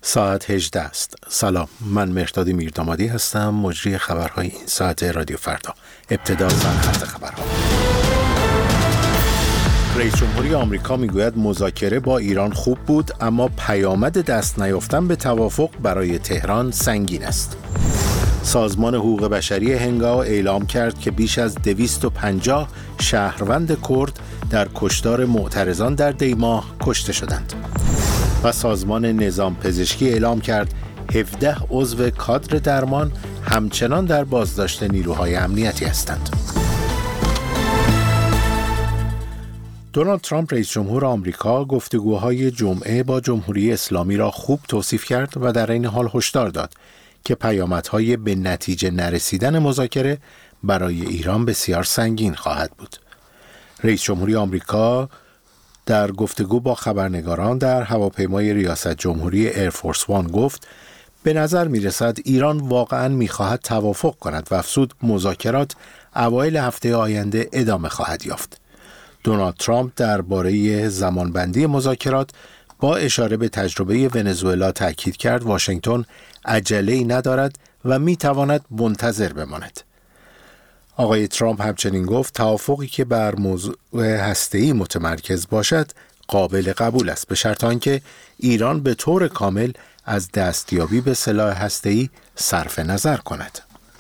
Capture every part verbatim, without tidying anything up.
ساعت هجده است. سلام، من مهرداد میردامادی هستم، مجری خبرهای این ساعت رادیو فردا. ابتدا سرخط خبرها. رئیس جمهوری آمریکا میگوید مذاکره با ایران خوب بود، اما پیامد دست نیافتن به توافق برای تهران سنگین است. سازمان حقوق بشری هنگاو اعلام کرد که بیش از دویست و پنجاه شهروند کرد در کشتار معترضان در دیماه کشته شدند. و سازمان نظام پزشکی اعلام کرد هفده عضو کادر درمان همچنان در بازداشت نیروهای امنیتی هستند. دونالد ترامپ رئیس جمهور آمریکا گفتگوهای جمعه با جمهوری اسلامی را خوب توصیف کرد و در این حال هشدار داد که پیامدهای به نتیجه نرسیدن مذاکره برای ایران بسیار سنگین خواهد بود. رئیس جمهوری آمریکا در گفتگو با خبرنگاران در هواپیمای ریاست جمهوری ایرفورس وان گفت به نظر می رسد ایران واقعاً می خواهد توافق کند و افزود مذاکرات اوایل هفته آینده ادامه خواهد یافت. دونالد ترامپ درباره زمانبندی مذاکرات با اشاره به تجربه ونزوئلا تاکید کرد واشنگتن عجله‌ای ندارد و می تواند منتظر بماند. آقای ترامپ همچنین گفت توافقی که بر موضوع هسته‌ای متمرکز باشد قابل قبول است، به شرط آنکه ایران به طور کامل از دستیابی به سلاح هسته‌ای صرف نظر کند.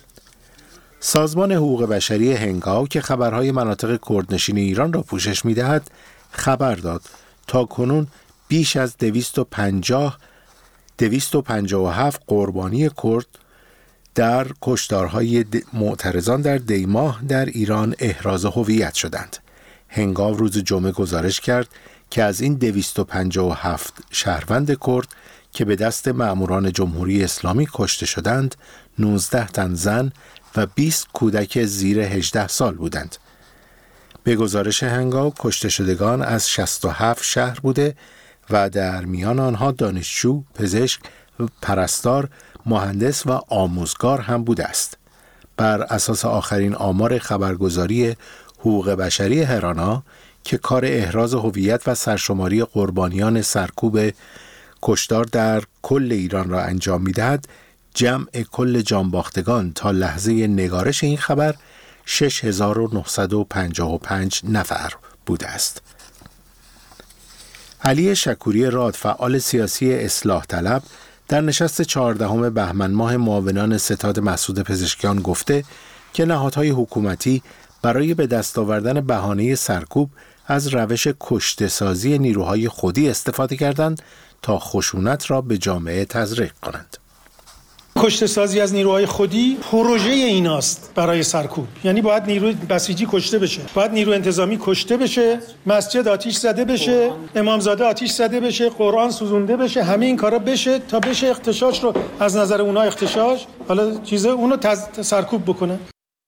سازمان حقوق بشری هنگاو که خبرهای مناطق کردنشین ایران را پوشش می‌دهد خبر داد تا کنون بیش از دویست و پنجاه دویست و پنجاه و هفت قربانی کرد در کشتارهای معترضان در دیماه در ایران احراز هویت شدند. هنگاو روز جمعه گزارش کرد که از این دویست و پنجاه و هفت شهروند کرد که به دست مأموران جمهوری اسلامی کشته شدند، نوزده تن زن و بیست کودک زیر هجده سال بودند. به گزارش هنگاو کشته شدگان از شصت و هفت شهر بوده و در میان آنها دانشجو، پزشک، پرستار، مهندس و آموزگار هم بوده است. بر اساس آخرین آمار خبرگزاری حقوق بشری هرانا که کار احراز هویت و سرشماری قربانیان سرکوب کشتار در کل ایران را انجام می‌دهد، جمع کل جانباختگان تا لحظه نگارش این خبر شش هزار و نهصد و پنجاه و پنج نفر بوده است. علی شکوری راد، فعال سیاسی اصلاح طلب، در نشست چهاردهم بهمن ماه معاونان ستاد مسعود پزشکیان گفته که نهادهای حکومتی برای به دست آوردن بهانه سرکوب از روش کشته‌سازی نیروهای خودی استفاده کردند تا خشونت را به جامعه تزریق کنند. کشته‌سازی از نیروهای خودی پروژه ایناست برای سرکوب، یعنی باید نیروی بسیجی کشته بشه، باید نیرو انتظامی کشته بشه، مسجد آتش زده بشه، امامزاده آتش زده بشه، قرآن سوزونده بشه، همه این کارا بشه تا بشه اغتشاش رو از نظر اونها اغتشاش، حالا چیزه اونو تز... سرکوب بکنه.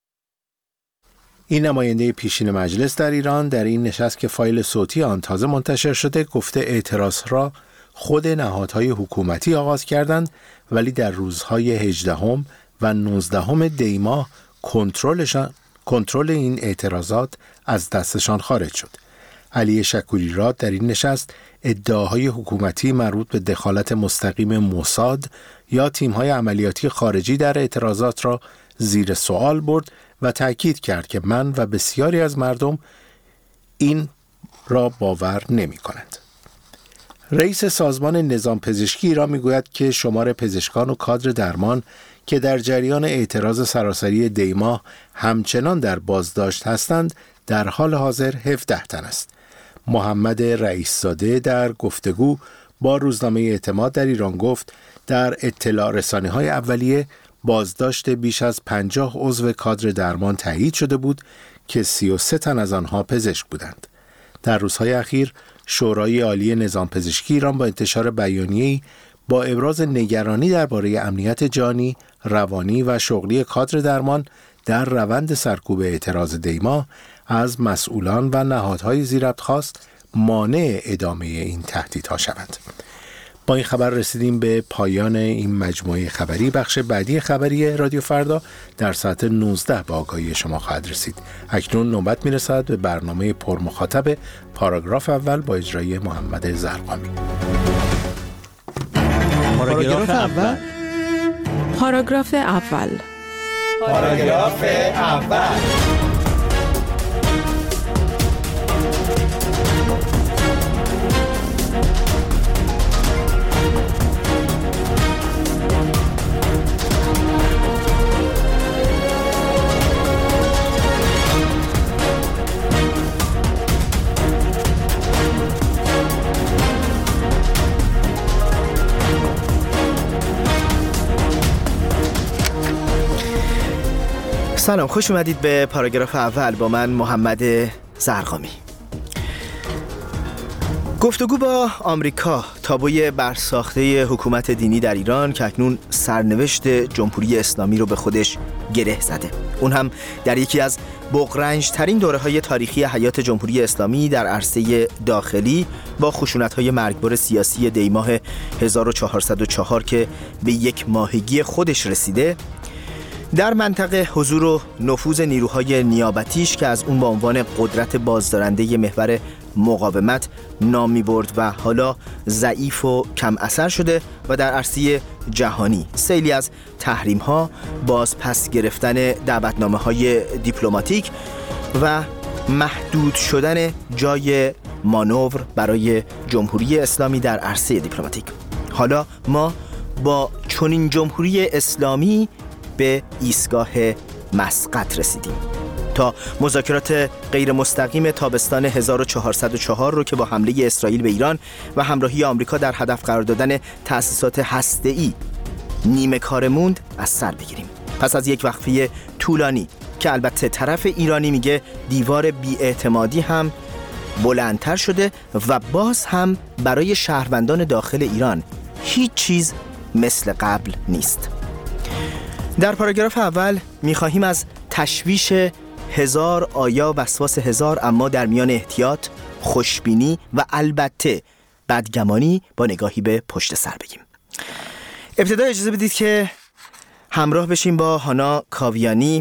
این نماینده پیشین مجلس در ایران در این نشست که فایل صوتی آن تازه منتشر شده گفته اعتراض را خود نهادهای حکومتی آغاز کردند، ولی در روزهای هجدهم و نوزدهم دی ماه کنترلشان کنترل این اعتراضات از دستشان خارج شد. علی شکوری راد در این نشست ادعاهای حکومتی مربوط به دخالت مستقیم موساد یا تیم‌های عملیاتی خارجی در اعتراضات را زیر سوال برد و تأکید کرد که من و بسیاری از مردم این را باور نمی‌کنند. رئیس سازمان نظام پزشکی را میگوید که شمار پزشکان و کادر درمان که در جریان اعتراض سراسری دیماه همچنان در بازداشت هستند در حال حاضر هفده تن است. محمد رئیس‌زاده در گفتگو با روزنامه اعتماد در ایران گفت در اطلاع رسانی‌های اولیه بازداشت بیش از پنجاه عضو کادر درمان تایید شده بود که سی و سه تن از آنها پزشک بودند. در روزهای اخیر شورای عالی نظام پزشکی ایران با انتشار بیانیه‌ای با ابراز نگرانی درباره امنیت جانی، روانی و شغلی کادر درمان در روند سرکوب اعتراض دیماه از مسئولان و نهادهای زیربط خواست مانع ادامه این تهدیدها شوند. با این خبر رسیدیم به پایان این مجموعه خبری. بخش بعدی خبری رادیو فردا در ساعت نوزده به آگاهی شما خواهد رسید. اکنون نوبت میرسد به برنامه پرمخاطب پاراگراف اول با اجرای محمد زرقامی. ما را پاراگراف اول. پاراگراف اول. پاراگراف اول. سلام، خوش اومدید به پاراگراف اول با من محمد زرقامی. گفتگو با آمریکا تابوی برساخته حکومت دینی در ایران که اکنون سرنوشت جمهوری اسلامی رو به خودش گره زده، اون هم در یکی از بغرنج ترین دوره های تاریخی حیات جمهوری اسلامی در عرصه داخلی با خشونت های مرگبار سیاسی دیماه هزار و چهارصد و چهار که به یک ماهگی خودش رسیده. در منطقه حضور و نفوذ نیروهای نیابتیش که از اون با عنوان قدرت بازدارنده محور مقاومت نام می‌برد و حالا ضعیف و کم اثر شده و در عرصه جهانی سیلی از تحریم‌ها، باز پس گرفتن دعوتنامه‌های دیپلماتیک و محدود شدن جای مانور برای جمهوری اسلامی در عرصه دیپلماتیک. حالا ما با چنین جمهوری اسلامی به ایستگاه مسقط رسیدیم تا مذاکرات غیر مستقیم تابستان هزار و چهارصد و چهار رو که با حمله اسرائیل به ایران و همراهی آمریکا در هدف قرار دادن تأسیسات هسته‌ای نیمه کار موند از سر بگیریم. پس از یک وقفه طولانی که البته طرف ایرانی میگه دیوار بی‌اعتمادی هم بلندتر شده و باز هم برای شهروندان داخل ایران هیچ چیز مثل قبل نیست. در پاراگراف اول می‌خواهیم از تشویش هزار آیا وسواس هزار اما در میان احتیاط، خوشبینی و البته بدگمانی با نگاهی به پشت سر بگیم. ابتدا اجازه بدید که همراه بشیم با هانا کاویانی،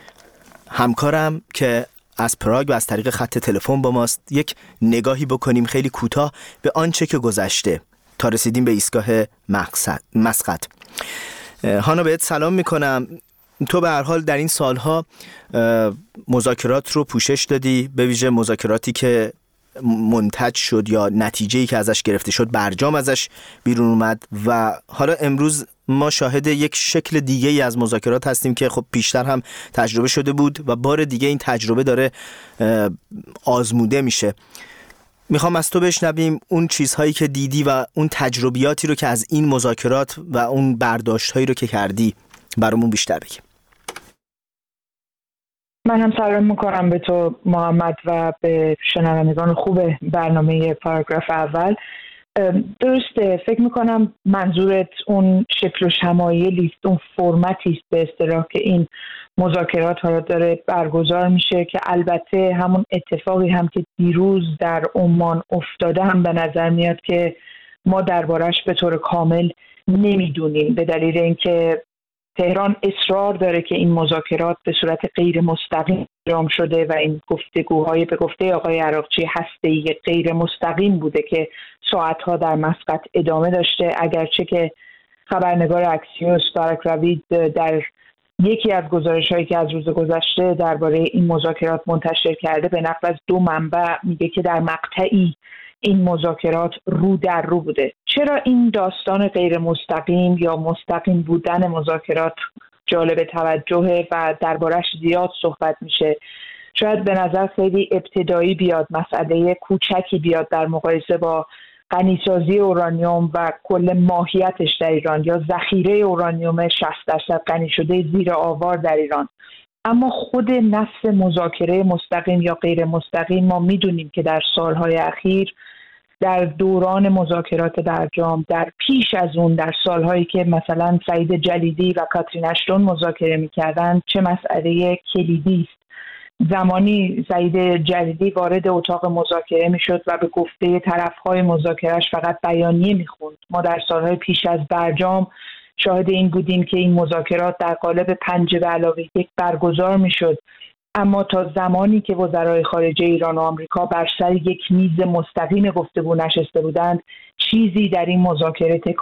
همکارم که از پراگ و از طریق خط تلفن با ماست، یک نگاهی بکنیم خیلی کوتاه به آنچه که گذشته تا رسیدیم به ایستگاه مسقط. هانا بهت سلام میکنم. تو به هر حال در این سالها مذاکرات رو پوشش دادی، به ویژه مذاکراتی که منتج شد یا نتیجه‌ای که ازش گرفته شد برجام ازش بیرون اومد و حالا امروز ما شاهد یک شکل دیگه ای از مذاکرات هستیم که خب پیشتر هم تجربه شده بود و بار دیگه این تجربه داره آزموده میشه. میخوام از تو بشنویم اون چیزهایی که دیدی و اون تجربیاتی رو که از این مذاکرات و اون برداشتهایی رو که کردی برامون بیشتر بگیم. من هم سلام میکنم به تو محمد و به شنوندگان خوب برنامه پاراگراف اول. درسته، فکر میکنم منظورت اون شکل و شمایلی است، اون فرمتی است به اصطلاح که این مذاکرات ها داره برگزار میشه که البته همون اتفاقی هم که دیروز در عمان افتاده هم به نظر میاد که ما دربارش به طور کامل نمیدونیم، به دلیل اینکه تهران اصرار داره که این مذاکرات به صورت غیر مستقیم انجام شده و این گفتگوهای به گفته آقای عراقچی هسته‌ای غیر مستقیم بوده که ساعتها در مسقط ادامه داشته، اگرچه که خبرنگار اکسیوس بارک روید در یکی از گزارش‌هایی که از روز گذشته درباره این مذاکرات منتشر کرده به نقل از دو منبع میگه که در مقطعی این مذاکرات رو در رو بوده. چرا این داستان غیر مستقیم یا مستقیم بودن مذاکرات جالب توجهه و دربارش زیاد صحبت میشه؟ شاید به نظر خیلی ابتدایی بیاد، مسئله کوچکی بیاد در مقایسه با غنیسازی اورانیوم و کل ماهیتش در ایران یا ذخیره اورانیوم شصت درصد غنی شده زیر آوار در ایران. اما خود نفس مذاکره مستقیم یا غیر مستقیم ما میدونیم که در سالهای اخیر در دوران مذاکرات برجام، در پیش از اون در سالهایی که مثلا سعید جلیلی و کاترین اشتون مذاکره میکردن چه مسئله کلیدی است. زمانی سعید جلیلی وارد اتاق مذاکره میشد و به گفته طرفهای مذاکرهش فقط بیانیه میخوند. ما در سالهای پیش از برجام شاهد این بودیم که این مذاکرات در قالب پنج به علاوه یک برگزار میشد، اما تا زمانی که وزرای خارجه ایران و آمریکا بر سر یک میز مستقیم گفتگو نشسته بودند چیزی در این مذاکره